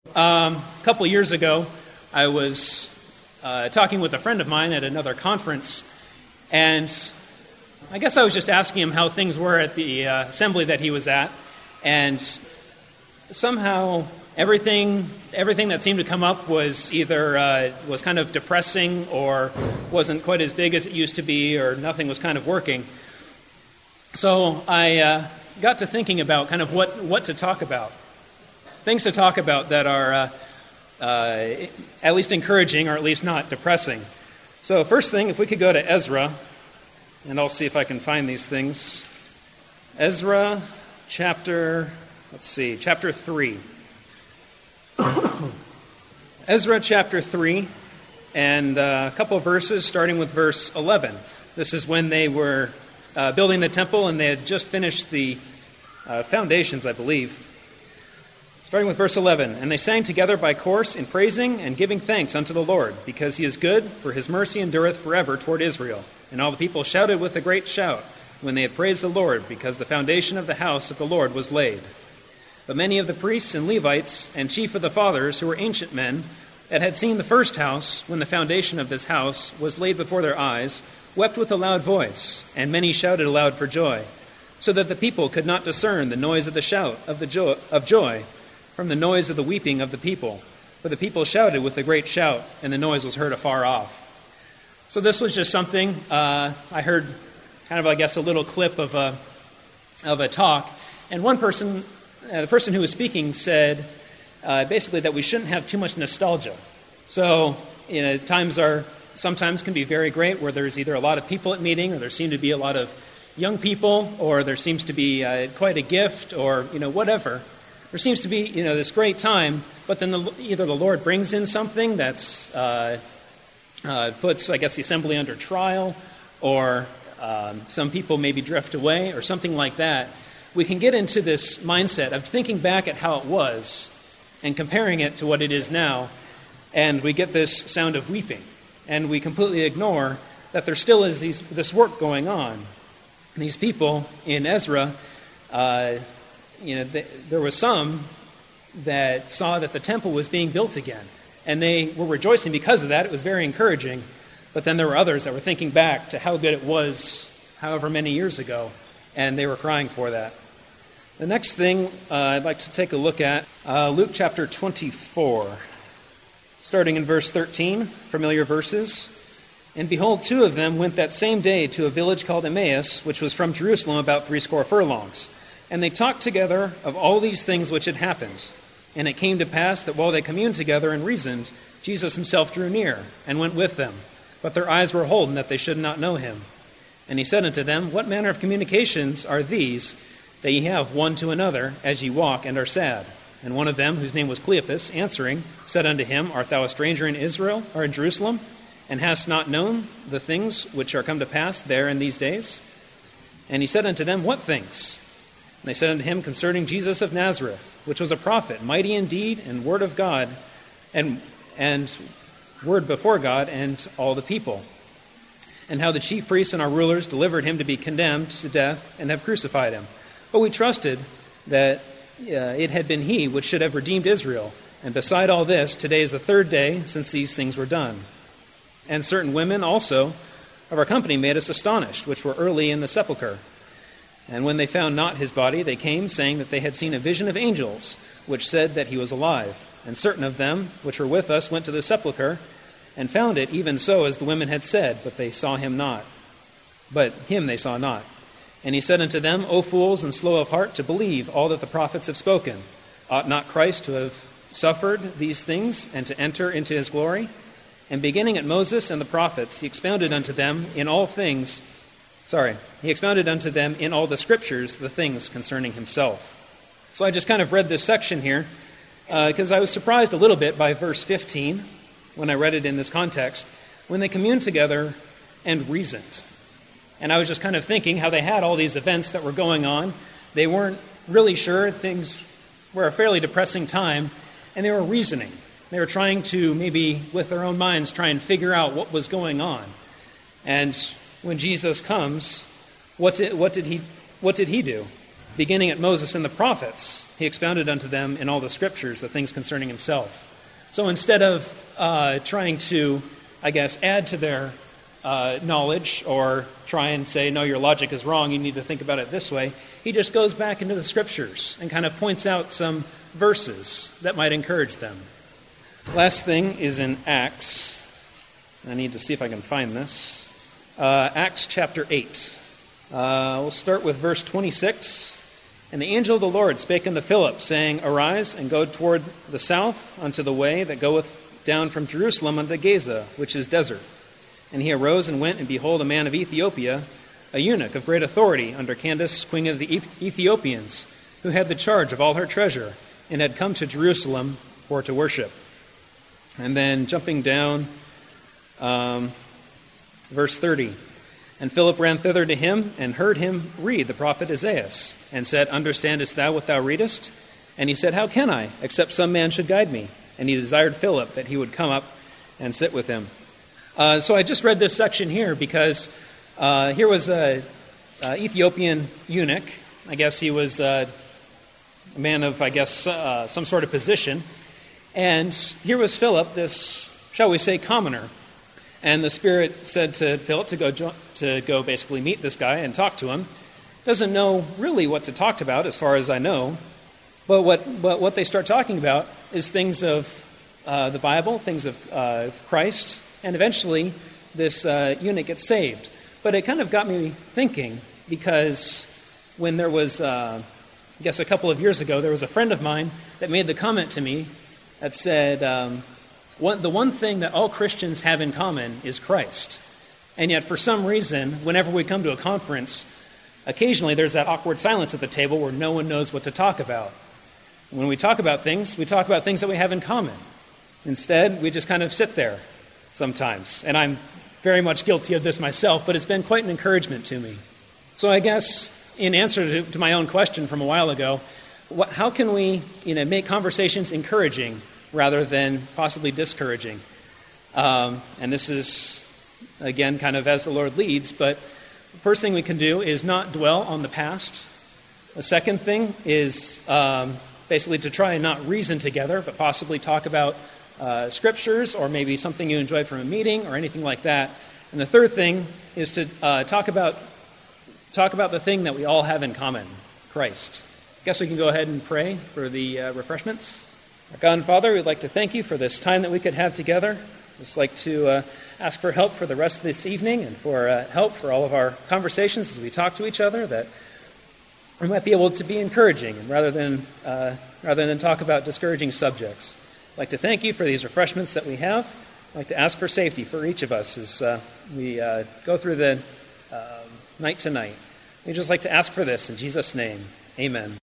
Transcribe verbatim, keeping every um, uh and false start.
Um, a couple years ago, I was uh, talking with a friend of mine at another conference, and I guess I was just asking him how things were at the uh, assembly that he was at, and somehow everything everything that seemed to come up was either uh, was kind of depressing or wasn't quite as big as it used to be, or nothing was kind of working. So I uh, got to thinking about kind of what, what to talk about. Things to talk about that are uh, uh, at least encouraging or at least not depressing. So first thing, if we could go to Ezra, and I'll see if I can find these things. Ezra chapter, let's see, chapter three. Ezra chapter three, and uh, a couple of verses starting with verse eleven. This is when they were uh, building the temple, and they had just finished the uh, foundations, I believe. Starting with verse eleven, "And they sang together by course in praising and giving thanks unto the Lord, because he is good, for his mercy endureth forever toward Israel. And all the people shouted with a great shout when they had praised the Lord, because the foundation of the house of the Lord was laid. But many of the priests and Levites and chief of the fathers, who were ancient men, that had seen the first house, when the foundation of this house was laid before their eyes, wept with a loud voice, and many shouted aloud for joy, so that the people could not discern the noise of the shout of the joy, of joy from the noise of the weeping of the people. For the people shouted with a great shout, and the noise was heard afar off." So this was just something, uh, I heard kind of, I guess, a little clip of a, of a talk, and one person, uh, the person who was speaking said uh, basically that we shouldn't have too much nostalgia. So, you know, times are, sometimes can be very great where there's either a lot of people at meeting, or there seem to be a lot of young people, or there seems to be uh, quite a gift, or, you know, whatever. There seems to be, you know, this great time, but then the, either the Lord brings in something that's uh, uh, puts, I guess, the assembly under trial, or um, some people maybe drift away, or something like that. We can get into this mindset of thinking back at how it was and comparing it to what it is now, and we get this sound of weeping, and we completely ignore that there still is these, this work going on. These people in Ezra, uh, you know, th- there was some that saw that the temple was being built again, and they were rejoicing because of that. It was very encouraging. But then there were others that were thinking back to how good it was however many years ago, and they were crying for that. The next thing uh, I'd like to take a look at, uh, Luke chapter twenty-four, starting in verse thirteen, familiar verses. "And behold, two of them went that same day to a village called Emmaus, which was from Jerusalem about threescore furlongs. And they talked together of all these things which had happened. And it came to pass that while they communed together and reasoned, Jesus himself drew near, and went with them. But their eyes were holden that they should not know him. And he said unto them, What manner of communications are these that ye have one to another, as ye walk and are sad? And one of them, whose name was Cleopas, answering, said unto him, Art thou a stranger in Israel, or in Jerusalem, and hast not known the things which are come to pass there in these days? And he said unto them, What things? And they said unto him, Concerning Jesus of Nazareth, which was a prophet, mighty in deed and word of God, and and word before God and all the people. And how the chief priests and our rulers delivered him to be condemned to death, and have crucified him. But we trusted that uh, it had been he which should have redeemed Israel. And beside all this, today is the third day since these things were done. And certain women also of our company made us astonished, which were early in the sepulchre. And when they found not his body, they came, saying that they had seen a vision of angels, which said that he was alive. And certain of them, which were with us, went to the sepulchre, and found it even so as the women had said, but they saw him not. But him they saw not. And he said unto them, O fools, and slow of heart to believe all that the prophets have spoken. Ought not Christ to have suffered these things, and to enter into his glory? And beginning at Moses and the prophets, he expounded unto them in all things Sorry, he expounded unto them in all the scriptures the things concerning himself. So I just kind of read this section here because uh, I was surprised a little bit by verse fifteen when I read it in this context, when they communed together and reasoned. And I was just kind of thinking how they had all these events that were going on. They weren't really sure. Things were a fairly depressing time, and they were reasoning. They were trying to maybe, with their own minds, try and figure out what was going on. And when Jesus comes, what did, what did he what did he do? beginning at Moses and the prophets, he expounded unto them in all the scriptures the things concerning himself. So instead of uh, trying to, I guess, add to their uh, knowledge or try and say, no, your logic is wrong, you need to think about it this way, he just goes back into the scriptures and kind of points out some verses that might encourage them. Last thing is in Acts. I need to see if I can find this. Uh, Acts chapter eight. Uh, we'll start with verse twenty-six. And the angel of the Lord spake unto Philip, saying, Arise, and go toward the south unto the way that goeth down from Jerusalem unto Gaza, which is desert. And he arose and went, and behold, a man of Ethiopia, a eunuch of great authority, under Candace, queen of the Ethiopians, who had the charge of all her treasure, and had come to Jerusalem for to worship. And then jumping down, um, verse thirty. And Philip ran thither to him, and heard him read the prophet Isaiah, and said, Understandest thou what thou readest? And he said, How can I, except some man should guide me? And he desired Philip that he would come up and sit with him. Uh, so I just read this section here because uh, here was a, a Ethiopian eunuch. I guess he was uh, a man of, I guess, uh, some sort of position. And here was Philip, this, shall we say, commoner. And the Spirit said to Philip to go jo- to go basically meet this guy and talk to him. Doesn't know really what to talk about, as far as I know. But what but what they start talking about is things of uh, the Bible, things of uh, Christ, and eventually this uh, eunuch gets saved. But it kind of got me thinking, because when there was, uh, I guess a couple of years ago, there was a friend of mine that made the comment to me that said, um, one, the one thing that all Christians have in common is Christ. And yet, for some reason, whenever we come to a conference, occasionally there's that awkward silence at the table where no one knows what to talk about. When we talk about things, we talk about things that we have in common. Instead, we just kind of sit there sometimes. And I'm very much guilty of this myself, but it's been quite an encouragement to me. So I guess, in answer to, to my own question from a while ago, what, how can we, you know, make conversations encouraging rather than possibly discouraging? Um, and this is, again, kind of as the Lord leads, but the first thing we can do is not dwell on the past. The second thing is um, basically to try and not reason together, but possibly talk about uh, scriptures or maybe something you enjoyed from a meeting or anything like that. And the third thing is to uh, talk about talk about the thing that we all have in common, Christ. I guess we can go ahead and pray for the uh, refreshments. Our God and Father, we'd like to thank you for this time that we could have together. We'd just like to uh, ask for help for the rest of this evening and for uh, help for all of our conversations as we talk to each other, that we might be able to be encouraging and rather than uh, rather than talk about discouraging subjects. I'd like to thank you for these refreshments that we have. I'd like to ask for safety for each of us as uh, we uh, go through the uh, night tonight. We'd just like to ask for this in Jesus' name. Amen.